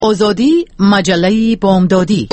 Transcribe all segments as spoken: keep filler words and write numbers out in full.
آزادی مجله بامدادی.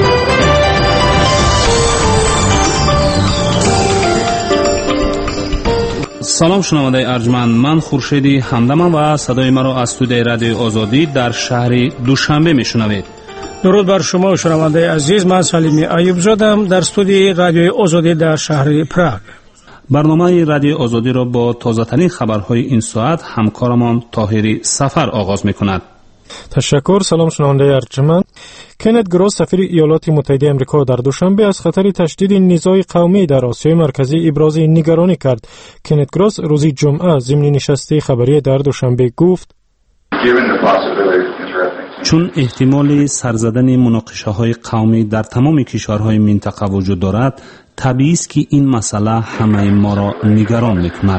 سلام شنونده ارجمند، من خورشیدی همدمم و صدای مرا از استودیوی رادیو آزادی در شهر دوشنبه میشنوید. درود بر شما شنونده عزیز، من سلیمی ایوب زادم در استودیوی رادیو آزادی در شهر پراگ. برنامه رادیو آزادی را با تازه‌ترین خبرهای این ساعت همکارمان طاهری سفر آغاز می‌کند. تشکر. سلام شنونده ارجمند. کنت گروس سفیر ایالات متحده آمریکا در دوشنبه از خطر تشدید نزاع قومی در آسیای مرکزی ابراز نگرانی کرد. کنت گروس روز جمعه ضمن نشست خبری در دوشنبه گفت: چون احتمال سرزدن مناقشه‌های قومی در تمام کشورهای منطقه وجود دارد، طبیعی است که این مسئله همه ما را نگران می‌کند.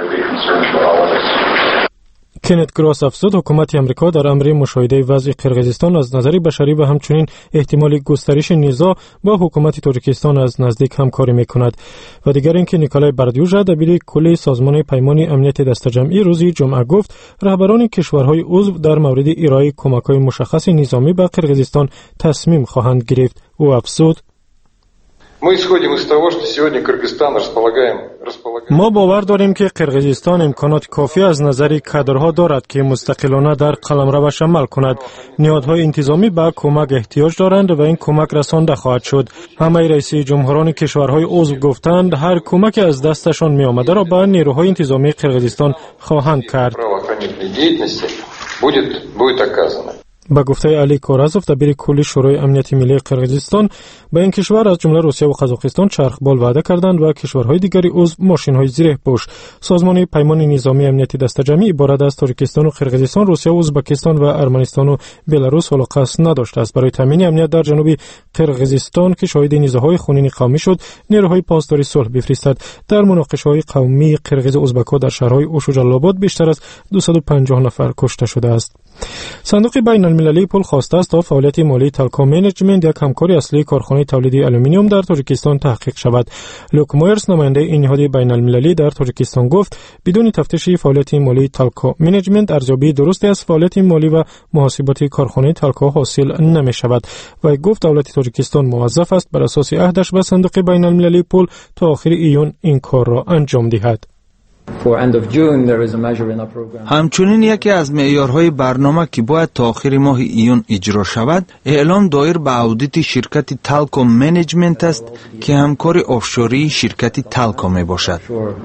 کنت گروس افزود حکومت آمریکا در امر مشاهده وضع قرقیزستان از نظر بشری و همچنین احتمال گسترش نزاع با حکومت تاجیکستان از نزدیک همکاری میکند. و دیگر اینکه نیکولای بردیوژا دبیر کل سازمان پیمان امنیت دسته‌جمعی روز جمعه گفت رهبران کشورهای عضو در مورد ارائه کمک‌های مشخص نظامی به قرقیزستان تصمیم خواهند گرفت. او افزود: ما باور داریم که قرقیزستان امکانات کافی از نظر کادرها دارد که مستقلانه در قلمروش عمل کند. نهادهای انتظامی به کمک احتیاج دارند و این کمک رسانده خواهد شد. همه رئیس جمهوران کشورهای عضو گفتند هر کمک از دستشان می آمده را به نیروهای انتظامی قرقیزستان خواهند کرد. با گفته علی کورازوف دبیر کل شورای امنیت ملی قرقیزستان، به این کشور از جمله روسیه و قزاقستان چرخبال وعده کردند و کشورهای دیگری عضو ماشین‌های زره پوش. سازمان پیمان نظامی امنیت دسته‌جمعی عبارت از تاجیکستان و قرقیزستان، روسیه و ازبکستان و ارمنستان و بلاروس ولو قصد نداشته است برای تامین امنیت در جنوب قرقیزستان که شاهد نزاع‌های خونین قومی شد، نیروهای پاسداری صلح بفرستد. در مناقشه‌های قومی قرقیز و ازبک‌ها در شهرهای اوش و جلال‌آباد بیشتر از دویست و پنجاه نفر کشته شده است. صندوق بین المللی پول خواسته است تا فعالیت مالی تالکو منیجمنت یک همکاری اصلی کارخانه تولید آلومینیوم در تاجیکستان تحقیق شود. لوک مویرز نماینده این نهاد بین المللی در تاجیکستان گفت بدون تفتیش فعالیت مالی تالکو منیجمنت ارزیابی درستی از فعالیت مالی و محاسباتی کارخانه تالکو حاصل نمی شود و گفت دولت تاجیکستان موظف است بر اساس عهدش به صندوق بین المللی پول تا آخر ایون این کار را انجام دهد. همچنین یکی از معیارهای برنامه که باید تا آخر ماه ایون اجرا شود، اعلام دایر به اودیت شرکت تالکو منیجمنت است که همکار آفشوری شرکت تالکو می باشد.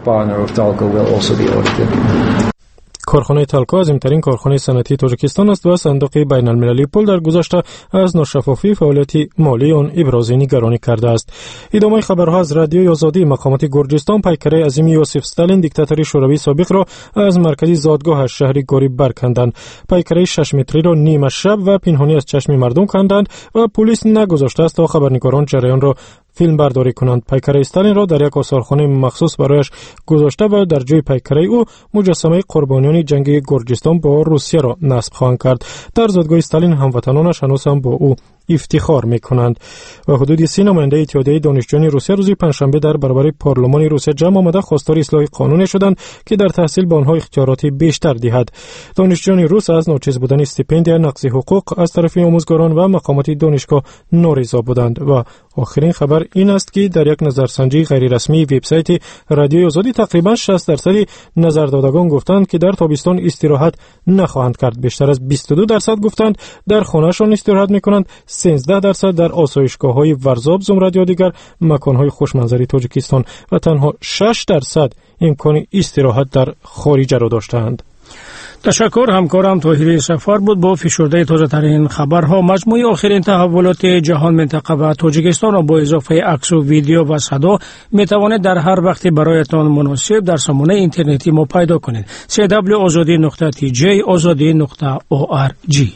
کارخانه تالکو عظیم‌ترین کارخانه صنعتی تاجیکستان است و صندوق بین المللی پول در گذشته از ناشفافی فعالیت مالی آن ابراز نگرانی کرده است. ادامه خبرها از رادیو آزادی. مقامات گرجستان پیکره عظیم یوسف استالین دیکتاتوری شوروی سابق را از مرکزی زادگاهش شهر گوری برکندند. پیکره شش متری را نیمه شب و پنهانی از چشم مردم کندند و پلیس نگذاشته است تا خبرنگاران جریان را فیلم برداری کنند. پیکره استالین را در یک آثارخانه مخصوص برایش گذاشته و در جای پیکره او مجسمه قربانیان جنگ گرجستان با روسیه را نصب خواهند کرد. در زادگاه استالین هموطنانش هنوز هم با او افتخار میکنند. و حدود سی نماینده اتحادیه دانشجویان روسیه روز پنجشنبه در برابر پارلمان روسیه جمع آمده خواستار اصلاح قانونی شدند که در تحصیل به آنها اختیارات بیشتر دهد. دانشجویان روس از ناچیز بودن استیپندیا، نقض حقوق از طرف آموزگاران و مقامات دانشگاه نارضا بودند. و آخرین خبر این است که در یک نظرسنجی غیر رسمی وبسایت رادیو آزادی تقریبا شصت درصد نظردادگان گفتند که در تابستان استراحت نخواهند کرد. بیشتر از بیست و دو درصد گفتند در خانه‌شان استراحت می‌کنند. سیزده درصد در آسایشگاه‌های ورزاب، زمرد یا دیگر مکان‌های خوشمنظری تاجیکستان و تنها شش درصد امکان استراحت در خارج را داشتند. تشکر. همکارم طاهری سفر بود با فشرده تازه ترین خبرها. مجموعه آخرین تحولات جهان، منطقه و تاجیکستان را با اضافه عکس و ویدیو و صدا می توانید در هر وقت برایتان مناسب در سامانه اینترنتی ما پیدا کنید. سی دبلیو آزادی نقطه تی جی آزادی نقطه او آر جی.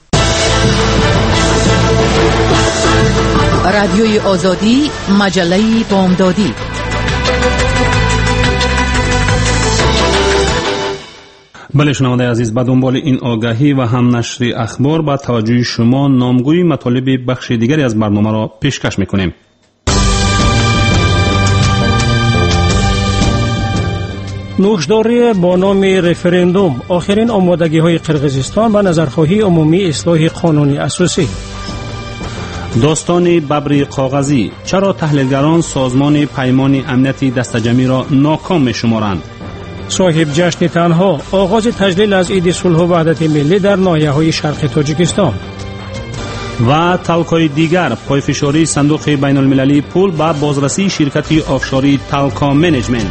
رادیوی آزادی مجله بامدادی. بله شنونده عزیز، به دنبال این آگاهی و هم نشر اخبار با توجه شما نامگوی مطالب بخش دیگری از برنامه را پیشکش میکنیم. نوشداری با نام رفرندوم، آخرین آمادگی های قرقیزستان و نظرخواهی عمومی اصلاح قانون اساسی. داستان ببر کاغذی، چرا تحلیلگران سازمان پیمان امنیتی دستجمعی را ناکام می‌شمارند؟ صاحب جشن تنها، آغاز تجلیل از عید صلح و وحدت ملی در ناحیه‌های شرق تاجیکستان. و تلکای دیگر، پایفشاری صندوق بین المللی پول به بازرسی شرکتی آفشوری تلکا منیجمنت.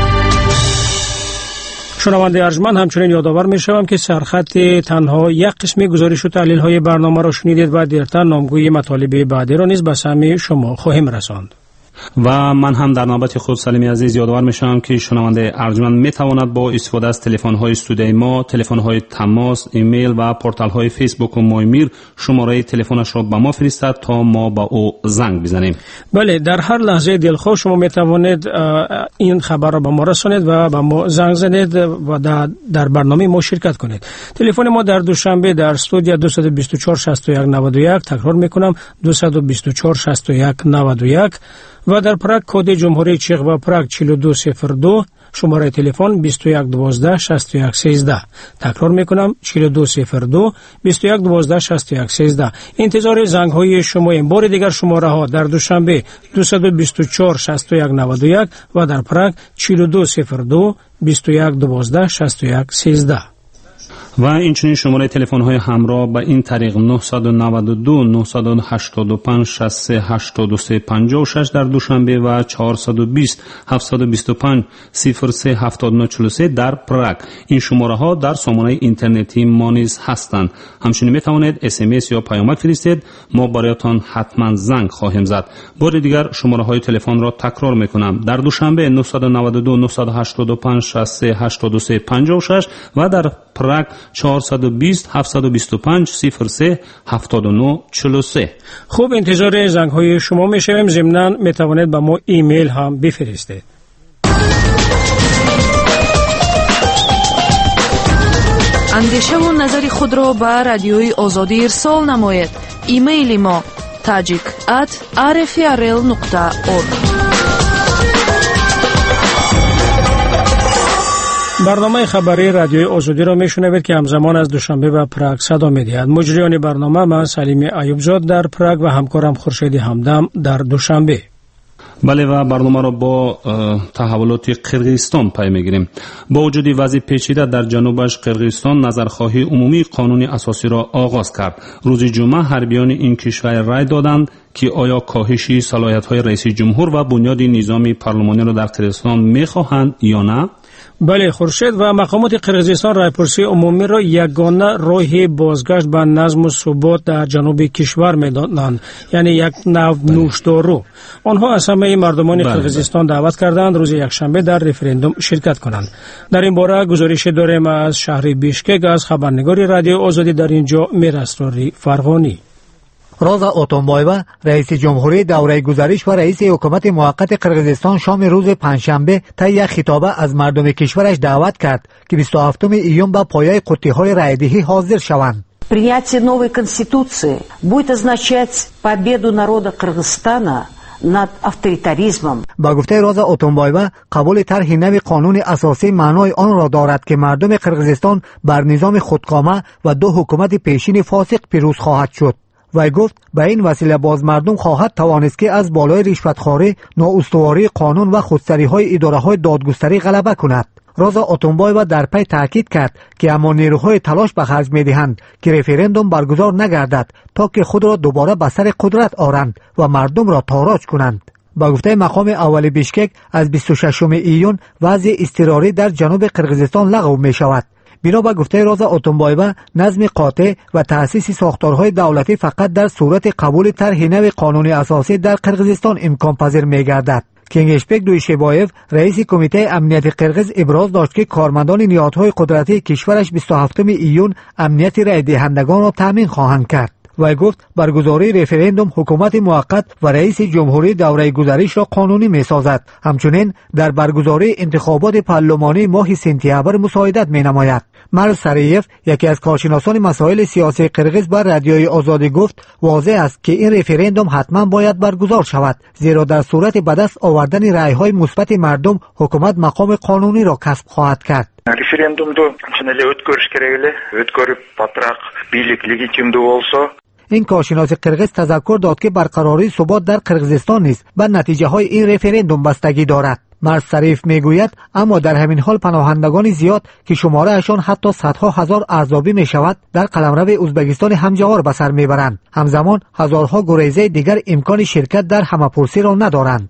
شنونده ارجمند، همچنین یادآور می‌شوم که سرخط تنها یک قسم گزارش و تحلیل‌های برنامه را شنیدید و دیرتر نامگوی مطالب بعدی را نیز به سمع شما خواهیم رساند. و من هم در نوبت خود سلیمی عزیز یادآور میشم که شنونده ارجمند میتواند با استفاده از تلفن های استودیوی ما، تلفن های تماس، ایمیل و پورتال های فیسبوک و مایمیر شماره تلفنش را به ما فرستد تا ما با او زنگ بزنیم. بله، در هر لحظه دلخواه شما میتوانید این خبر را به ما رسانید و به ما زنگ زنید و در برنامه ما شرکت کنید. تلفن ما در دوشنبه در استودیو دو دو چهار شش یک نه یک، تکرار میکنم دو دو چهار شش یک نه یک، و در پراگ کد جمهوری چک و پراگ چهل و دو صفر دو، شماره تلفن بیست و یک دوازده شصت و یک سیزده. تکرار میکنم چهل و دو صفر دو بیست و یک دوازده شصت و یک سیزده. انتظار زنگ های شما. این بار دیگر شماره ها در دوشنبه دو دو چهار شش یک نه یک و در پراگ چهل و دو صفر دو بیست و یک دوازده شصت و یک سیزده. و اینچنین شماره تلفن های همراه به این طریق نه نه دو نه هشت پنج شصت و سه هشتاد و سه پنجاه و شش در دوشنبه و چهار دو صفر هفت دو پنج صفر سه هفتاد و نه چهل و سه در پراگ. این شماره ها در سامانه اینترنتی ما نیز هستند. همچنین می توانید اس ام اس یا پیامک فرستید، ما برایتان حتما زنگ خواهیم زد. بار دیگر شماره های تلفن را تکرار می کنم. در دوشنبه نه نه دو نه هشت پنج شصت و سه هشتاد و سه پنجاه و شش و در پراگ چهار دو صفر هفت دو پنج صفر سه هفتاد و نه چهل و سه. خوب، انتظار زنگ های شما میشویم. ضمناً می توانید به ما ایمیل هم بفرستید. اندیشه و نظر خود را به رادیوی آزادی ارسال نمایید. ایمیل ما tajik at r f r l نقطه org. برنامه خبری رادیوی آزادی را میشنوید که همزمان از دوشنبه به پراگ صدا میدهد. مجریان برنامه من سلیم ایوبزاد در پراگ و همکارم خورشید همدم در دوشنبه. بله، و برنامه را با تحولات قرقیزستان پی میگیریم. با وجود وضع پیچیده در جنوبش، قرقیزستان نظرخواهی عمومی قانون اساسی را آغاز کرد. روز جمعه حربیان این کشور رای دادند که آیا کاهش صلاحیت‌های رئیس جمهور و بنیاد نظام پارلمانی را در قرقیزستان می‌خواهند یا نه؟ بله خورشید، و مقامات قرقیزستان رایپرسی عمومی را یگانه راه بازگشت به نظم و ثبات در جنوب کشور می‌دانند، یعنی یک نوع نوشدارو. آنها از همه مردمان قرقیزستان دعوت کردند روز یکشنبه در رفراندوم شرکت کنند. در این باره گزارش داریم از شهر بیشکک از خبرنگار رادیو آزادی در اینجا میراسروری فرغانی. روزا اوتونبایوا، رئیس جمهوری دوره گذشته و رئیس حکومت موقت قرقیزستان شام روز پنجشنبه طی یک خطابه از مردم کشورش دعوت کرد که بیست و هفتم ایون به پایه قطعه‌های رایدهی حاضر شوند. Принятие новой конституции будет означать победу народа Кыргызстана над авторитаризмом. با گفته روزا اوتونبایوا، قبول طرح نو قانون اساسی معنای آن را دارد که مردم قرقیزستان بر نظام خودکامه و دو حکومت پیشین فاسق پیروز خواهد شد. وی گفت به این وسیله باز مردم خواهد توانست که از بالای رشوتخواری، نااستواری قانون و خودسری‌های اداره‌های دادگستری غلبه کند. روزا اوتونبایوا در پی تاکید کرد که اما نیروهای تلاش به خرج می‌دهند که رفراندوم برگزار نگردد تا که خود را دوباره به سر قدرت آورند و مردم را تاراج کنند. با گفته مقام اول بیشکک، از بیست و ششم ایون وضع اضطراری در جنوب قرقیزستان لغو می‌شود. بنا به گفته روزا اوتونبایوا، نظم قاطع و تأسیس ساختارهای دولتی فقط در صورت قبول طرح نو قانون اساسی در قرقیزستان امکان پذیر می‌گردد. کینگشپک دویشبایف، رئیس کمیته امنیت قرقیز، ابراز داشت که کارمندان نهادهای قدرتی کشورش بیست و هفتم ایون امنیت رای دهندگان را تامین خواهند کرد. وی گفت برگزاری رفراندوم حکومت موقت و رئیس جمهوری دوره گذشته را قانونی می‌سازد. همچنین در برگزاری انتخابات پارلمانی ماه سپتامبر مساعدت می‌نماید. مرز سریف یکی از کارشناسان مسائل سیاسی قرغیز بر رادیوی آزادی گفت واضح است که این رفراندوم حتما باید برگزار شود، زیرا در صورت به دست آوردن رأی‌های مثبت مردم حکومت مقام قانونی را کسب خواهد کرد. Referendumda chinali o'tkazish kerak edi. O'tkazib patroq bilik legitimli bo'lsa. این کارشناس قرغیز تذکر داد که برقراری ثبات در قرغیزستان نیز به نتیجه های این رفراندوم بستگی دارد. مرز سریف میگوید اما در همین حال پناهندگان زیاد که شماره اشان حتی صدها هزار ارزیابی می شود در قلمرو ازبکستان همجوار به سر میبرند. همزمان هزارها گریزه دیگر امکان شرکت در همه‌پرسی را ندارند.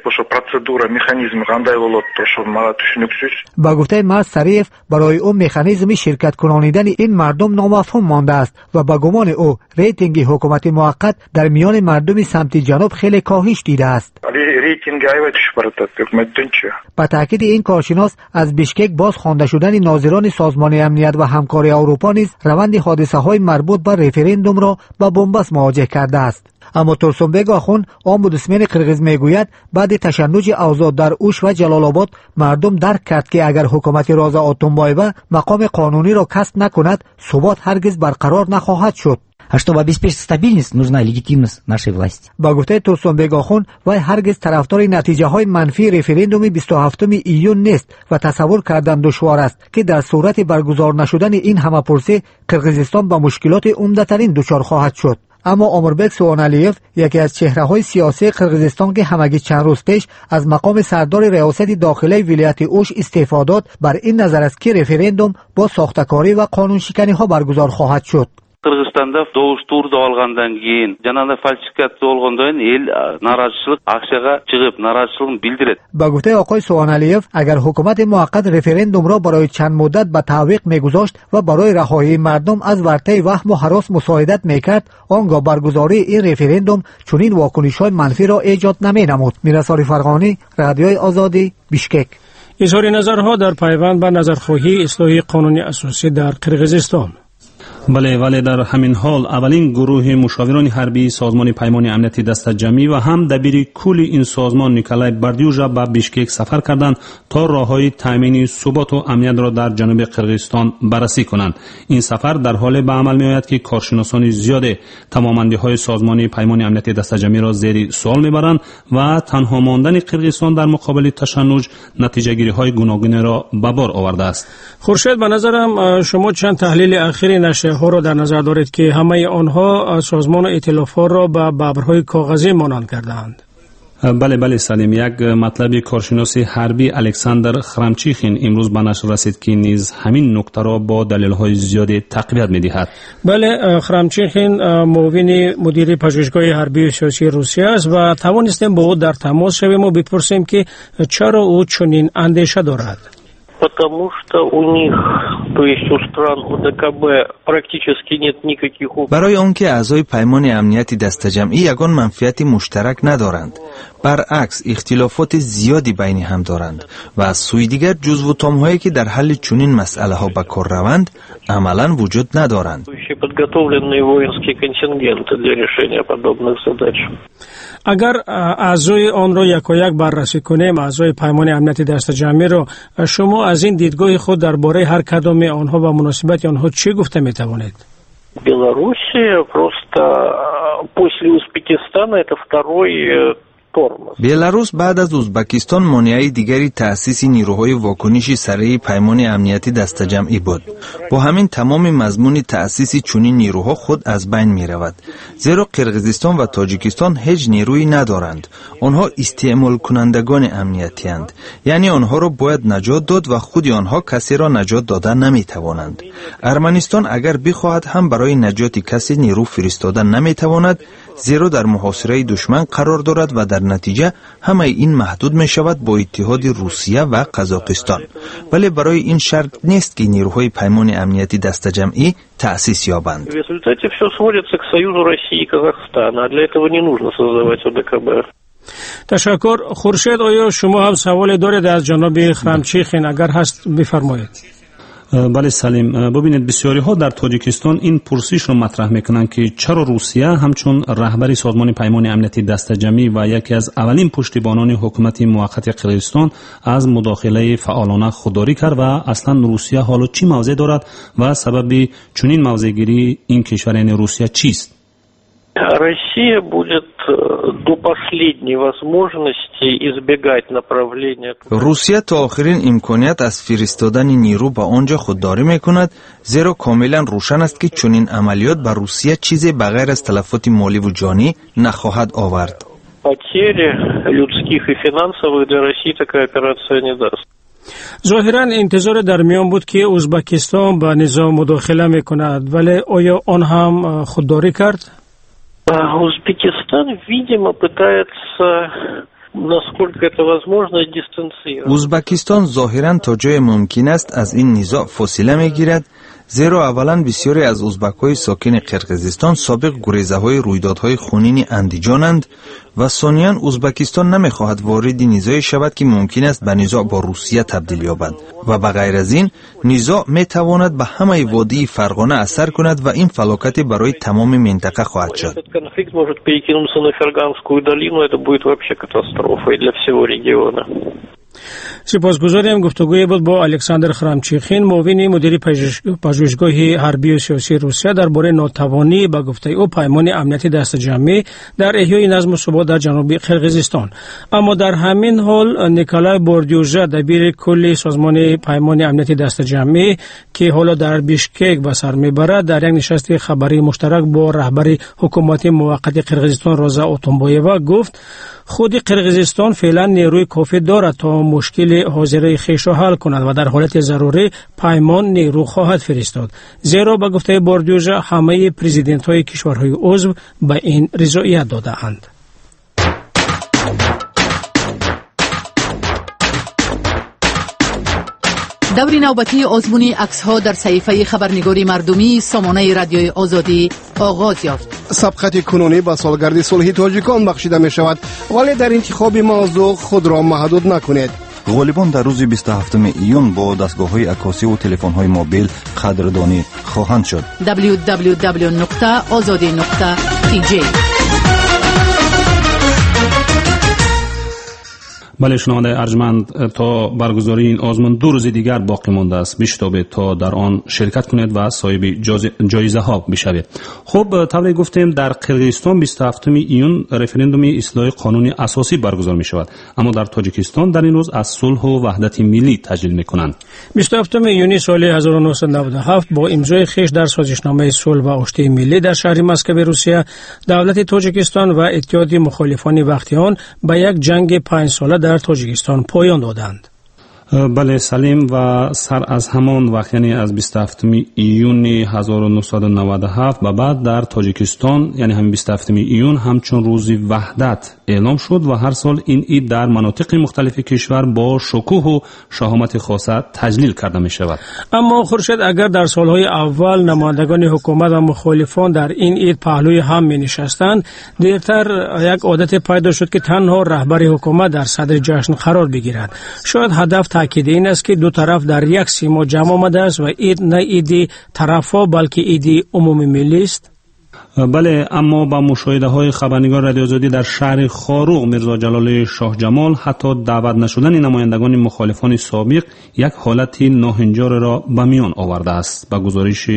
با گفته مرز سریف برای او مکانیزم شرکت کنانیدن این مردم نامفهوم مانده است و با گمان او ریتینگ حکومت موقت در میان مردم سمت جنوب خیلی کاهش دیده است. با تاکید این کارشناس از بیشکک باز خوانده شدن ناظران سازمان امنیت و همکاری اروپا نیز روند حادثه های مربوط به رفراندوم را با بنبست مواجه کرده است. اما تورسونبگ آخوند امبودسمن قرغیز میگوید بعد تشنج اوضاع در اوش و جلال آباد مردم درک کرد که اگر حکومت رازا اتونبایوه مقام قانونی را کسب نکند ثبات هرگز برقرار نخواهد شد. А чтобы обеспечить стабильность, нужна легитимность нашей власти. با گفته تورسونبگ آخوند وی هرگز طرفدار نتیجه های منفی رفراندوم بیست و هفتم ایون نیست و تصور کردن دشوار است که در صورت برگزار نشدن این همه‌پرسی قرغیزستان با مشکلات عمده‌ترین دچار خواهد شد. اما اموربک سوانالیف یکی از چهره‌های سیاسی قرغیزستان که همگی چند روز پیش از مقام سردار ریاست داخلی ولایت اوش استعفا داد بر این نظر است که رفراندوم با ساختکاری و قانون شکنی ها برگزار خواهد شد. Qirg'izistonda doğuş turda olgandan keyin janada falsifikat bo'lgandan el norozichilik aksiyaga chiqib norozichiligini bildiradi. با گفته آقای سوانالیف اگر حکومت موقت رفراندوم را برای چند مدت به تعویق میگذاشت و برای رهایی مردم از ورطه وهم و هراس مساعدت میکرد آنگاه برگزاری این رفراندوم چنین واکنش‌های منفی را ایجاد نمینمود. میرسال فرغانی، رادیوی آزادی، بیشکک. اظهار نظرها در پیوند به نظرخواهی اصلاح قانون اساسی در قرغیزستان. بله ولی در همین حال اولین گروه مشاوران حربی سازمان پیمان امنیتی دست جمعی و هم دبیر کل این سازمان نیکولای بردیوژا به بیشکک سفر کردند تا راههای تامین ثبات و امنیت را در جنوب قرغیزستان بررسی کنند. این سفر در حال به عمل میآید که کارشناسان زیاد تمام‌اندی‌های سازمان پیمان امنیتی دست جمعی را زیر سوال میبرند و تنها ماندن قرغیزستان در مقابل تشنج نتیجه‌گیری‌های گوناگون را به بار آورده است. خورشید به نظرم شما چند تحلیل اخیر نشریه ها را در نظر دارید که همه آنها سازمان ائتلاف ها را به ببرهای کاغذی مانند کردند. بله بله سلیم، یک مطلب کارشناس حربی الکساندر خرامچیخین امروز به نشر رسید که نیز همین نکته را با دلایل زیاد تقویت می‌دهد. بله، خرامچیخین معاون مدیر پژوهشگاه حربی و سیاسی روسیه است و توانستیم با او در تماس شویم و بپرسیم که چرا او چنین اندیشه دارد. Потому что у них, то есть у стран ОДКБ, практически нет никаких... برای اون که اعضای پیمان امنیتی دست جمعی یگان منفعت مشترک ندارند. برعکس اختلافات زیادی بین هم دارند و از سوی دیگر جزو تام‌هایی که در حل چنین مسئله ها به کار روند عملاً وجود ندارند. подготовленные воинские контингенты для решения подобных задач. اگر اعضای آن را یکایک بررسی کنیم، اعضای پیمان امنیتی دست جمعی را، شما از این دیدگاه خود درباره هر کدام آنها و مناسبت آنها چی گفته می توانید؟ Белоруссия просто после Узбекистана это второй بلاروس بعد از ازبکستان مانع دیگری تأسیس نیروهای واکنشی سریع پیمان امنیتی دست جمعی بود. با همین تمام مضمون تأسیس چنین نیروها خود از بین می رود. زیرا قرغیزستان و تاجیکستان هیچ نیرویی ندارند. آنها استعمال کنندگان امنیتی اند. یعنی آنها را باید نجات داد و خود آنها کسی را نجات دادن نمی توانند. ارمنستان اگر بخواهد هم برای نجات کسی نیرو فرستادن نمی تواند، زیرا در محاصره دشمن قرار دارد و در نتیجه همه این محدود می شود با اتحاد روسیه و قزاقستان. ولی برای این شرط نیست که نیروهای پیمان امنیتی دست جمعی تأسیس یابند. В результате все сводится к союзу России и Казахстана, а для этого не нужно создавать ОДКБ. تشکر. خورشید، آیا شما هم سوال دارید از جناب خرامچیخین؟ اگر هست بفرمایید. بله سلیم، ببینید بسیاری ها در تاجیکستان این پرسش رو مطرح میکنند که چرا روسیه همچون رهبری سازمان پیمان امنیتی دسته‌جمعی و یکی از اولین پشتیبانان حکومت موقت قرقیزستان از مداخله فعالانه خودداری کرد و اصلا روسیه حالا چی موضع دارد و سبب چنین موضع‌گیری این کشور یعنی روسیه چیست؟ Россия будет до последней возможности избегать направления. روسیه تا آخرین امکانیت از فرستادن نیرو به آنجا خودداری میکند، زیرا کاملا روشن است که چنین عملیات به روسیه چیزی بغیر از تلفات مالی و جانی نخواهد آورد. Потери людских и финансовых для России такая операция не даст. ظاهراً انتظار در میان بود که ازبکستان به نظام مداخله میکند، ولی آیا آن هم خودداری کرد؟ Узбекистан, видимо, пытается, насколько это возможно, дистанцироваться. ازبکستان ظاهراً تا جای ممکن است از این نزاع فاصله میگیرد، زیرا اولا بسیاری از ازبک‌های ساکن قرقیزستان سابق گریزه‌های رویدادهای خونین اندیجانند و ثانیاً ازبکستان نمیخواهد وارد نزاعی شود که ممکن است به نزاع با روسیه تبدیل یابد و به غیر از این نزاع میتواند به همه وادی فرغانه اثر کند و این فلاکت برای تمام منطقه خواهد شد. Конфликт может перекинуться на Ферганскую долину, это будет вообще катастрофой для всего региона. سپاسگزاریم. گفتگوی بود با الکساندر خرامچیخین، معاون مدیر پژوهشگاه حربی و سیاسی روسیه درباره ناتوانی به گفته او پیمان امنیتی دسته‌جمعی در احیای نظم و ثبات در جنوب قرقیزستان. اما در همین حال نیکولای بوردیوژا دبیر کل سازمان پیمان امنیتی دسته‌جمعی که حالا در بیشکک به سر میبرد، در یک نشست خبری مشترک با رهبر حکومت موقت قرقیزستان روزا اوتونبایوا گفت خود قرقیزستان فعلا نیروی کافی دارد تا مشکل حاضره خویش را حل کند و در حالت ضروری پیمان نیرو خواهد فرستاد، زیرا به گفته بوردیوژا همه پرزیدنت های کشورهای عضو به این رضایت داده اند. دور نوبتی آزمون عکس‌ها در صحیفه خبرنگاری مردمی سامانه رادیوی آزادی آغاز یافت. سبقت کنونی با سالگرد صلح تاجیکان بخشیده می شود، ولی در انتخاب موضوع خود را محدود نکنید. غالبان در روز بیست و هفتم ایون با دستگاه‌های عکاسی و تلفن‌های موبیل قدردانی خواهند شد. دبلیو دبلیو دبلیو نقطه آزادی نقطه تی جی. بله شنونده ارجمند، تا برگزاری این آزمون دو روز دیگر باقی مانده است. بشتابید تا در آن شرکت کنید و صاحب جایزه ها بشوید. خب طبعا گفتیم در قرقیزستان بیست و هفتم ایون رفراندوم اصلاح قانون اساسی برگزار می شود، اما در تاجیکستان در این روز از صلح و وحدت ملی تجلیل می کنند. بیست و هفتم ایون سال هزار و نهصد و نود و هفت با امضای خویش در سازشنامه صلح و آشتی ملی در شهر مسکو روسیه، دولت تاجیکستان و اتحاد مخالفان وقتی آن به یک جنگ پنج ساله در تاجیکستان پایان دادند. بله سلیم، و سر از همان وقت یعنی از بیست و هفتم ایون هزار و نهصد و نود و هفت و بعد در تاجیکستان یعنی همین بیست و هفتم ایون همچون روز وحدت اعلام شد و هر سال این عید در مناطق مختلف کشور با شکوه و شهامت خاصه تجلیل کرده می شود. اما خورشید اگر در سالهای اول نمایندگان حکومت و مخالفان در این عید پهلوی هم می نشستند، دیرتر یک عادت پیدا شد که تنها رهبر حکومت در صدر جشن قرار بگیرد. شاید هدف تاکید این است که دو طرف در یک سیما جمع آمده است و عید نه عید طرفا بلکه عید عمومی ملی است. بله، اما با مشاهده های خبرنگار رادیو آزادی در شهر خاروق میرزا جلال شاه جمال حتی دعوت نشدن نمایندگان مخالفان سابق یک حالت ناهنجار را به میان آورده است. با گزارش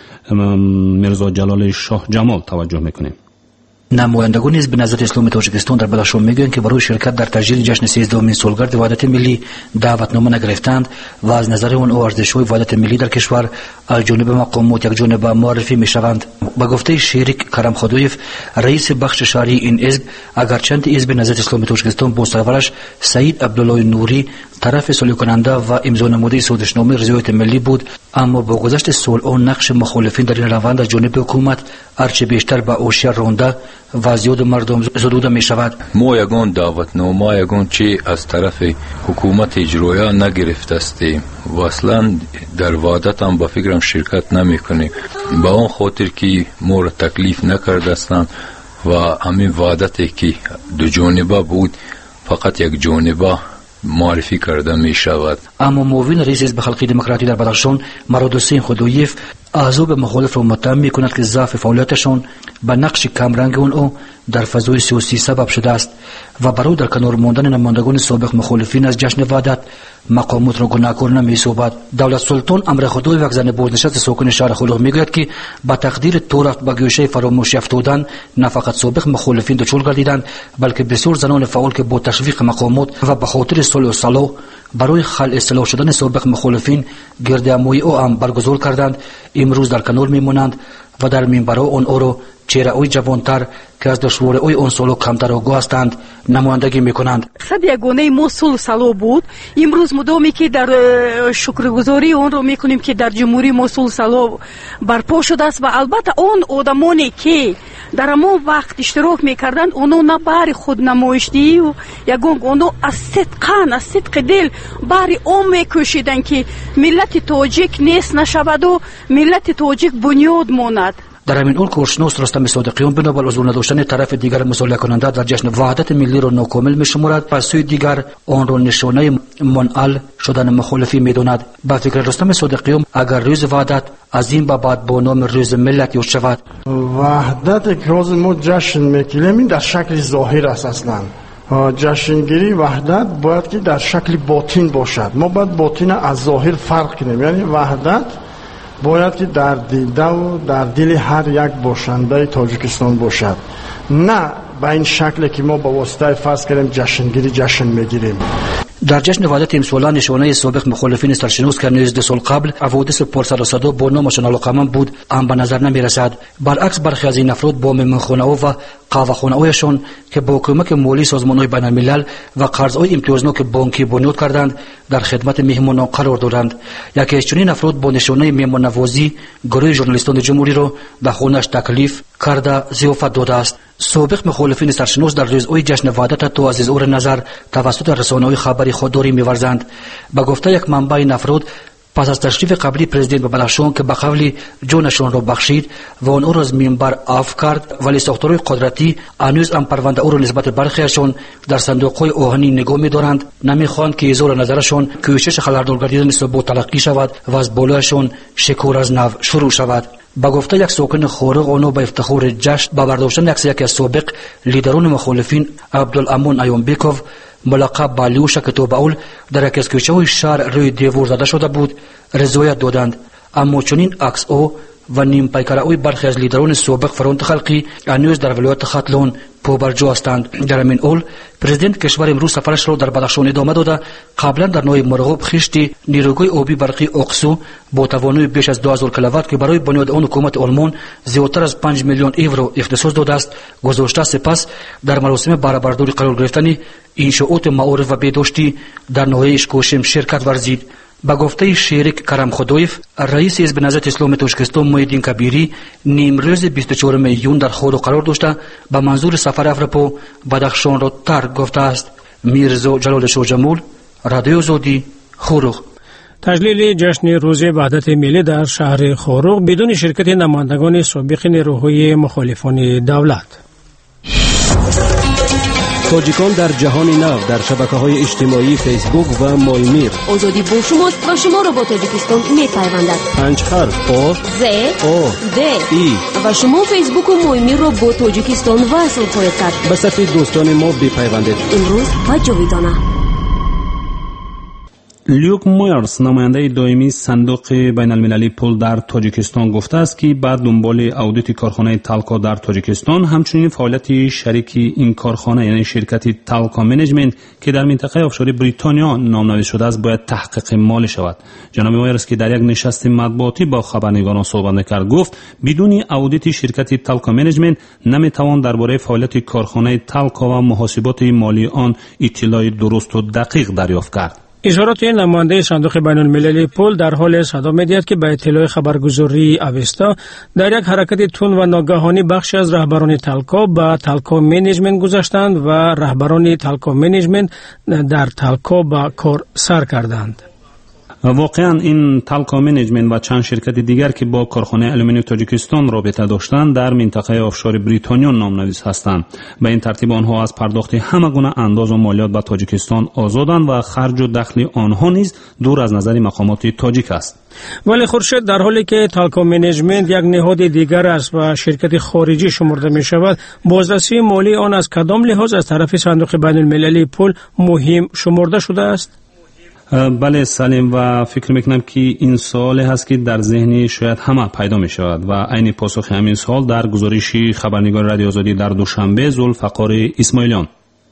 میرزا جلال شاه جمال توجه میکنیم. نمایندگان حزب نهضت اسلامی تاجیکستان در بلاشان میگویند که برای شرکت در تجلیل جشن سیزدهمین سالگرد وحدت ملی دعوتنامه نگرفتند و از نظر آن ارزش‌های وحدت ملی در کشور از جانب مقامات یک جانب معرفی میشوند. به گفته شریک کرم خدایف، رئیس بخش شهری این حزب، اگرچند حزب نهضت اسلامی تاجیکستان با سرورش سعید عبدالله نوری طرف صلح کننده و امضا نموده سازشنامه رضایت ملی بود، اما با گذشت سال‌ها نقش مخالفین در این روند از جانب حکومت هرچه بیشتر به آشیان رانده و زیاد مردم زدوده می شود. ما یگان دعوتنامه یگان چی از طرف حکومت اجرایی نگرفته استیم و اصلا در وحدت هم با فکرم شرکت نمی کنیم، با آن خاطر که ما را تکلیف نکرده استند و همین وحدتی که دو جانبه بود فقط یک جانبه معرفی کرده می شود. اما معاون رئیس حزب خلقی دموکراتی در بدخشان مراد حسین خدویف اعضای مخالف را متهم می کند که ضعف فعالیتشان به نقش کمرنگ اون در فضای سیاسی سبب شده است و برای در کنار ماندن نمایندگان سابق مخالفین از جشن وحدت مقامات را گناهکار نمی سازد. دولت سلطان امر خدویف زن بازنشسته ساکن شهر خلوق میگوید که با تقدیر تورخت به گوشه فراموشی افتادن نه فقط سابق مخالفین دچار گردیدند بلکه بسیار زنان فعال که با تشویق مقامات و به خاطر صلح و صلاح برای خلع اصلاح شدن سابق مخالفین گردهمایی او هم برگزار کردند امروز در کنار میمانند و در منبرها آنها را چهره‌های جوانتر که از دشواری‌های آن سال‌ها کمتر آگاه هستند نمایندگی می‌کنند. مقصد یگانه ما صلح و صلاح بود. امروز مدامی که در شکرگزاری آن را می‌کنیم که در جمهوری ما صلح و صلاح برپا شده است و البته آن آدمانی که در ما وقت اشتراک می‌کردند آنها نه بر خود نمایشی و یگان آنها از صدقاً از صدق دل بر عام می‌کوشیدند که ملت تاجیک نیست نشود و ملت تاجیک بنیاد ماند. در همین اون کورشناس رستم صادقیان بنابر حضور نداشتن طرف دیگر مصالحه کننده در جشن وحدت ملی را ناکامل می‌شمارد و سوی دیگر آن را نشانه منعل شدن مخالفی می‌داند. با فکر رستم صادقیان اگر روز وحدت از این به بعد با نام روز ملت یاد شود وحدت که روز ما جشن می‌گیریم در شکل ظاهر است اصلا جشنگیری وحدت باید که در شکل باطن باشد. ما باید باطن از ظاهر فرق کنیم، یعنی وحدت باید که در دیده و در دل هر یک باشنده تاجیکستان باشد، نه به این شکل که ما با واسطه فرض کردیم جشنگیری جشن میگیریم. در جشن وحدت امسال نشانه سابق مخالفین سرشناس که نیز دو سال قبل حوادث پرسر و صدا با نامشان علاقمند بود هم به نظر نمی رسد. برعکس برخی از این افراد با مهمانخانه و قهوه‌خانه هایشان که با کمک مالی سازمان های بین الملل و قرضهای امتیازناک بانکی بنیاد کردند در خدمت مهمانان قرار دارند. یکی از چنین افراد با نشانه مهمان نوازی گروه ژورنالیستان جمهوری را به خانه‌اش تکلیف کرده ضیافت داده است. سابق مخالفین سرشناس در روزهای جشن وحدت تو از اظهار نظر توسط رسانه‌های خبری خودداری می‌ورزند. به گفته یک منبع این افراد پس از تشریف قبلی پرزیدنت به بدخشان که به قولی جانشان را بخشید و آن را از منبر عفو کرد، ولی ساختارهای قدرتی هنوز هم پرونده او را نسبت برخیشان در صندوق‌های آهنی نگاه می‌دارند. نمی‌خواهند که اظهار نظرشان کوشش خلردار گردیدن ثبات تلقی شود و از بالایشان شکار از نو شروع شود. با گفته یک ساکن خارق آنها به افتخار جشن با برداشتن عکس یکی از سابق لیدران مخالفین عبدالامان ایومبیکوف ملقب بالیوش که تو به اول در یکی از کوچه‌های شهر روی دیوار زده شده بود رضایت دادند. اما چنین عکس او و نیم پیکره‌های برخی از لیدران سابق فرانت خلقی هنوز در ولایت ختلون پابرجا هستند. در همین حال پرزیدنت کشور امروز سفرش را در بدخشان ادامه داده قبلا در نوع مرغوب خشتی نیروگاه آبی برقی اقصو با توانایی بیش از دو هزار کیلووات که برای بنیاد آن حکومت آلمان زیادتر از پنج میلیون یورو اختصاص داده است گذاشته. سپس در مراسم بهره‌برداری قرار گرفتن انشاءات معارف و بهداشتی در ناحیه اشکوشم شرکت ورزید. با گفته شریک کرم خدویف رئیس حزب نهضت اسلامی تاجیکستان محیدین کبیری نیم روز بیست و چهارم ایون در خود قرار داشته به منظور سفر افرپو بدخشان را ترک گفته است. میرزا جلال شاه جمول، رادیو آزادی، خروغ. تجلیل جشن روز وحدت ملی در شهر خروغ بدون شرکت نمایندگان سابق نیروهای مخالفان دولت. تاجیکان در جهان نو در شبکه‌های اجتماعی فیسبوک و مایمیر. آزادی با شماست و شما را با تاجیکستان می‌پیوندد. پنج حرف آ ز آ د ای و شما فیسبوک و مایمیر را با تاجیکستان وصل خواهید کرد. به صفحه دوستان ما بپیوندید. امروز و جاویدانه. لیوک مایرز نماینده دائمی صندوق بین المللی پول در تاجیکستان گفته است که بعد دنبال اودیت کارخانه تالکا در تاجیکستان همچنین فعالیت شریک این کارخانه یعنی شرکت تالکا منیجمنت که در منطقه آفشوری بریتانیا نامنوشته شده است باید تحقیق مالی شود. جناب مایرز که در یک نشست مطبوعاتی با خبرنگاران صحبت کرد گفت بدون اودیت شرکت تالکا منیجمنت نمیتوان درباره فعالیت کارخانه تالکا و محاسبات مالی آن اطلاع درست و دقیق دریافت کرد. اشارات نماینده صندوق بین المللی پول در حال صدا می‌دهد که به اطلاع خبرگزاری اوستا در یک حرکت تند و ناگهانی بخشی از رهبران تالکا به تالکا منیجمنت گذاشتند و رهبران تالکا منیجمنت در تالکا به کار سر کردند. واقعا این تالکو منیجمنت و چند شرکت دیگر که با کارخانه آلومینیوم تاجیکستان رابطه داشتند در منطقه آفشور بریتانیا نامنویس هستند. به این ترتیب آنها از پرداخت همه گونه انداز و مالیات به تاجیکستان آزادند و خرج و دخل آنها نیز دور از نظر مقامات تاجیک است. ولی خورشید، در حالی که تالکو منیجمنت یک نهاد دیگر است و شرکت خارجی شمرده می شود، بازرسی مالی آن از کدام لحاظ از طرف صندوق بین المللی پول مهم شمرده شده است؟ بله سلیم، و فکر میکنم که این سوال هست که در ذهنی شاید همه پیدا می شود و عین پاسخ همین سوال در گزارش خبرنگار رادیو آزادی در دوشنبه ذوالفقار اسماعیلیان.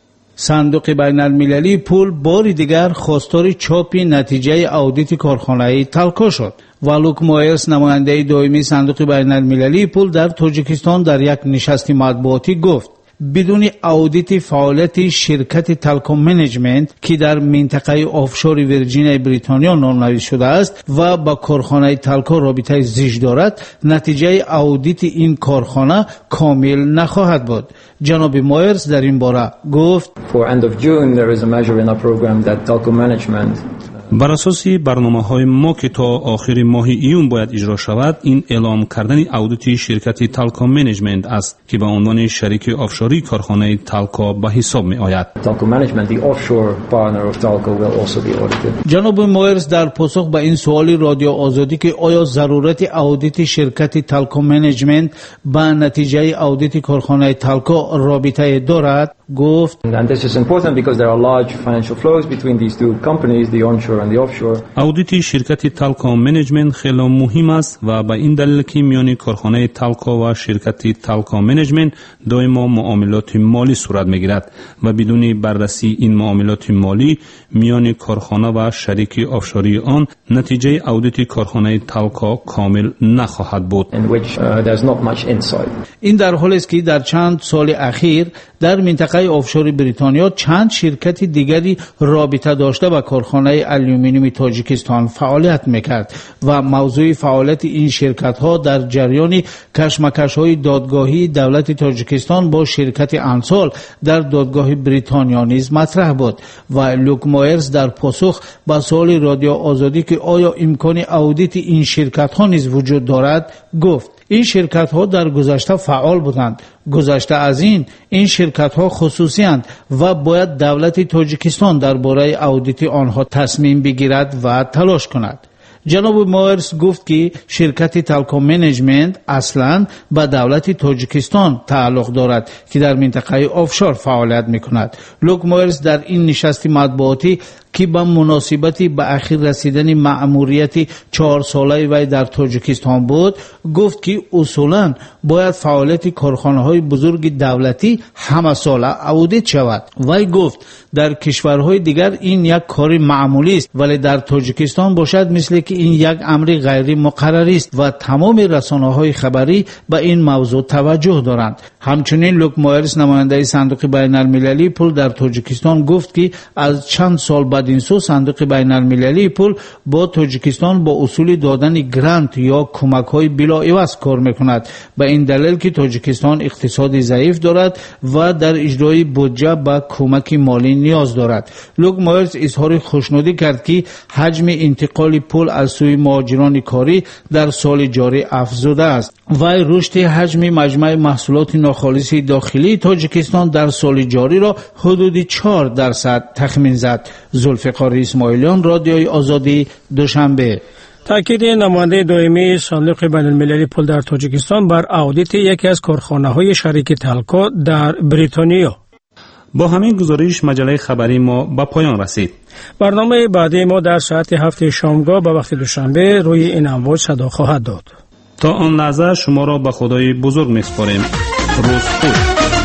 صندوق بین المللی پول باری دیگر خواستار چاپ نتیجه اودیت کارخانه تالکو شد و لوک مویرس، نماینده دائمی صندوق بین المللی پول در تاجیکستان، در یک نشست مطبوعاتی گفت بدون اودیت فعالیت شرکت تالکو منیجمنت که در منطقه آفشور ویرجینیا بریتانیا نامنویس شده است و با کارخانه تالکو رابطه زیست دارد، نتیجه اودیت این کارخانه کامل نخواهد بود. جناب مویرس در این باره گفت For end of June there is a measure in our program that Talco management بر اساس برنامه‌های ما که تا آخر ماه ایون باید اجرا شود، این اعلام کردن اودیت شرکت تالکو منیجمنت است که به عنوان شریک آفشوری کارخانه تالکو به حساب می آید. Talco management, the offshore partner of Talco, will also be audited. جناب مویرس در پاسخ به این سوال رادیو آزادی که آیا ضرورت اودیت شرکت تالکو منیجمنت با نتیجه اودیت کارخانه تالکو رابطه دارد، گفت And this is important because there are large financial flows between these two companies, the onshore and the offshore. اودیت شرکت تالکو منیجمنت خیلی مهم است و به این دلیل که میان کارخانه تالکو و شرکت تالکو منیجمنت دائما معاملات مالی صورت میگیرد و بدون بررسی این معاملات مالی میان کارخانه و شریک آفشوری آن، نتیجه اودیت کارخانه تالکو کامل نخواهد بود. In which uh, there's not much insight. این در حالی است که در چند سال اخیر در منطقه آفشور بریتانیا چند شرکت دیگری رابطه داشته با کارخانه آلومینیوم تاجیکستان فعالیت میکرد و موضوع فعالیت این شرکت ها در جریان کشمکش های دادگاهی دولت تاجیکستان با شرکت انسال در دادگاه بریتانیا نیز مطرح بود و لوک مویرس در پاسخ به سوال رادیو آزادی که آیا امکان اودیت این شرکت ها نیز وجود دارد گفت این شرکت ها در گذشته فعال بودند. گذشته از این این شرکت ها خصوصی اند و باید دولت تاجیکستان درباره اودیت آنها تصمیم بگیرد و تلاش کند. جناب مویرس گفت که شرکت تالکو منیجمنت اصلاً به دولت تاجیکستان تعلق دارد که در منطقه آفشور فعالیت میکند. لوک مویرس در این نشست مطبوعاتی که به مناسبت به اخیر رسیدن مأموریت چهار ساله وی در تاجیکستان بود گفت که اصولاً باید فعالیت کارخانه‌های بزرگ دولتی همه ساله اودیت شود. وی گفت در کشورهای دیگر این یک کار معمولی است ولی در تاجیکستان باشد مثل که این یک امر غیر مقرری است و تمام رسانه‌های خبری به این موضوع توجه دارند. همچنین لوک مویرس، نماینده صندوق بین المللی پول در تاجیکستان، گفت که از چند سال بعد این سو صندوق بین المللی پول با تاجیکستان با اصول دادن گرانت یا کمک‌های بلا عوض کار می‌کند، به این دلیل که تاجیکستان اقتصادی ضعیف دارد و در اجرای بودجه به کمک مالی نیاز دارد. لوک مویرس اظهار خوشنودی کرد که حجم انتقال پول از سوی مهاجران کاری در سال جاری افزوده است و رشد حجم مجموع محصولات ناخالص داخلی تاجیکستان در سال جاری را حدود چهار درصد تخمین زد. ذوالفقار اسماعیلیان، رادیوی آزادی، دوشنبه. تاکید نماینده دائمی صندوق بین المللی پول در تاجیکستان بر اودیت یکی از کارخانه‌های شریک تالکو در بریتانیا. با همین گزارش مجله خبری ما به پایان رسید. برنامه بعدی ما در ساعت هفت شامگاه به وقت دوشنبه روی این امواج صدا خواهد داد. تا آن لحظه شما را به خدای بزرگ می‌سپاریم. روز خوش.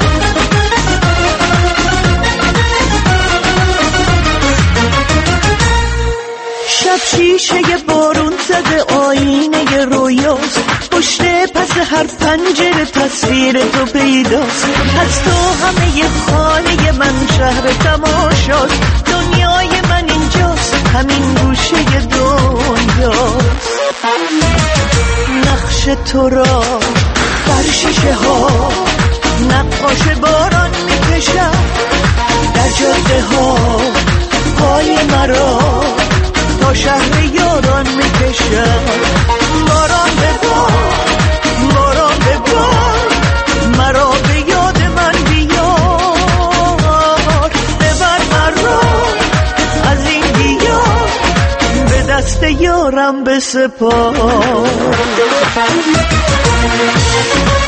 شب شیشه بارون زده آینه رویاست، پشت پس هر پنجره تصویر تو پیداست. از تو همه خانه من شهر تماشاست، دنیای من اینجاست، همین گوشه دنیاست. نقش تو را بر شیشه ها نقاش باران میکشد، در جاده ها پای مرا تا شهر بسپار.